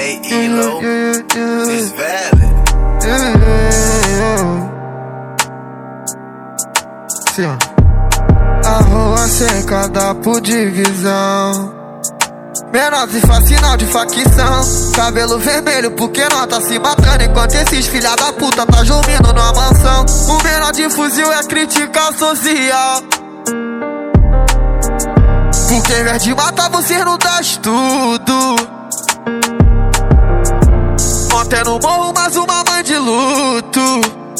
Hey, Elo, it's valid. Sim, ó. A rua cercada por divisão. Menores faz sinal de facção. Cabelo vermelho porque nós tá se matando, enquanto esses filha da puta tá dormindo numa mansão. O menor de fuzil é crítica social, porque ao invés de matar você não dá estudo. Ontem no morro mais uma mãe de luto.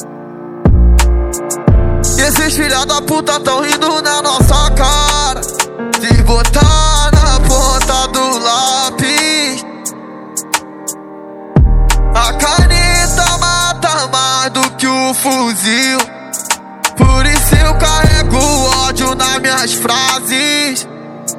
E esses filha da puta tão rindo na nossa cara. Se botar na ponta do lápis, a caneta mata mais do que o fuzil. Por isso eu carrego ódio nas minhas frases.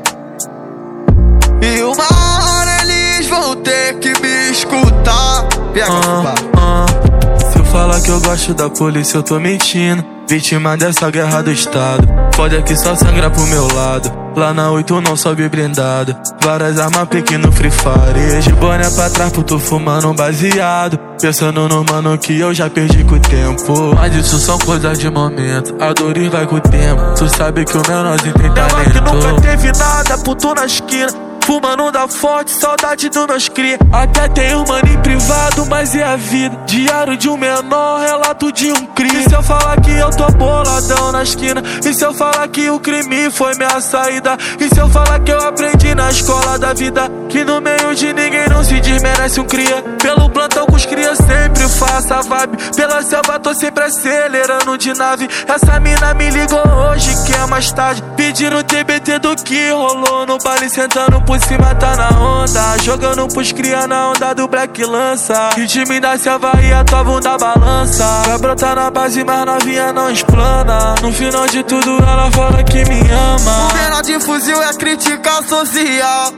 E uma hora eles vão ter que me escutar. Pega Se eu falar que eu gosto da polícia, eu tô mentindo. Vítima dessa guerra do estado. Foda que só sangra pro meu lado. Lá na 8 não sobe blindado. Várias armas pequeno Free Fire. De boné pra trás, puto fumando um baseado. Pensando no mano que eu já perdi com o tempo. Mas isso são coisas de momento. A dor vai com o tempo. Tu sabe que o menorzinho tem talento. Que nunca teve nada, puto na esquina. Fumando da forte, saudade dos meus cria. Até tem um mano em privado, mas é a vida. Diário de um menor, relato de um crime. E se eu falar que eu tô boladão na esquina? E se eu falar que o crime foi minha saída? E se eu falar que eu aprendi na escola da vida que no meio de ninguém não se desmerece um cria? Pelo plantão com os cria sempre faço a vibe. Pela selva tô sempre acelerando de nave. Essa mina me ligou hoje que é mais tarde, pedindo TBT do que rolou no baile, sentando por cima tá na onda, jogando pros cria na onda do Black Lança. Ritmo da selva e a tua bunda balança. Vai brotar na base, mas novinha não explana. No final de tudo ela fala que me ama. O menor de fuzil é crítica social,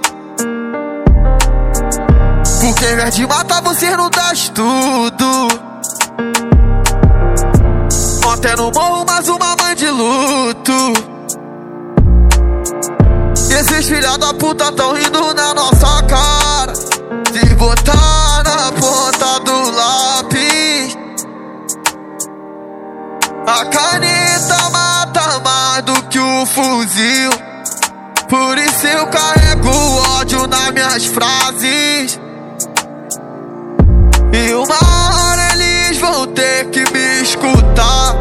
porque ao invés de matar você não dá estudo. Ontem no morro mais uma mãe de luto. E esses filha da puta tão rindo na nossa cara. Se botar na ponta do lápis, a caneta mata mais do que o fuzil. Por isso eu carrego ódio nas minhas frases. E uma hora eles vão ter que me escutar.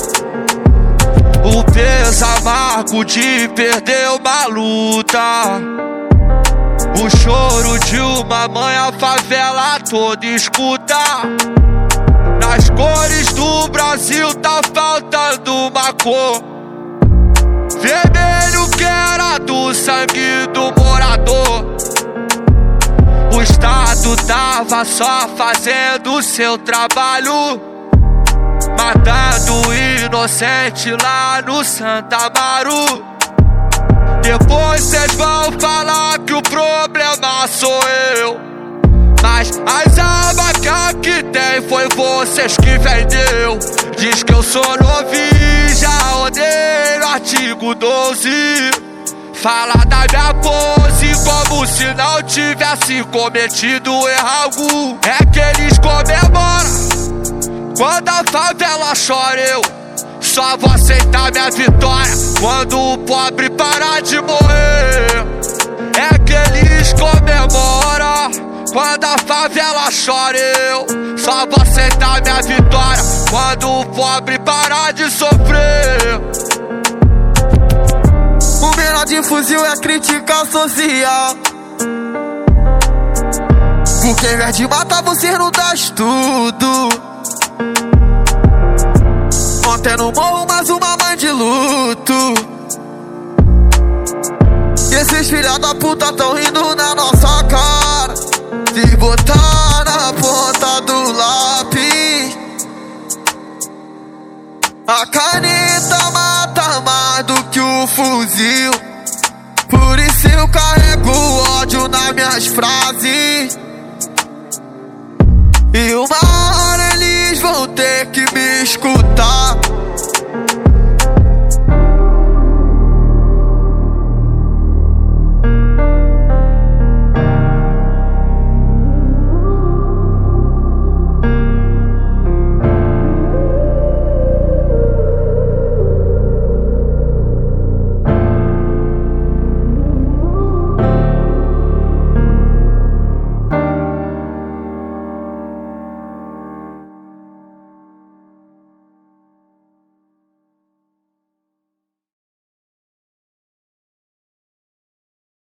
O peso amargo de perder uma luta, o choro de uma mãe a favela toda escuta. Nas cores do Brasil tá faltando uma cor. Vermelho que era do sangue do morador. O Estado tava só fazendo o seu trabalho, matando inocente lá no Santa Amaro. Depois cês vão falar que o problema sou eu, mas as armas que aqui tem foi vocês que vendeu. Diz que eu sou novinho, já odeio artigo 12. Fala da minha pose como se não tivesse cometido erro algum. É que eles comemoram quando a favela chora, eu só vou aceitar minha vitória quando o pobre parar de morrer. É que eles comemoram quando a favela chora, eu só vou aceitar minha vitória quando o pobre parar de sofrer. O menor de fuzil é crítica social, porque ao invés de matar você não dá estudo. Ontem no morro mais uma mãe de luto. E esses filha da puta tão rindo na nossa cara. Se botar na ponta do lápis, a caneta mata mais do que o fuzil. Por isso eu carrego ódio nas minhas frases. E uma hora eles vão ter que me escutar.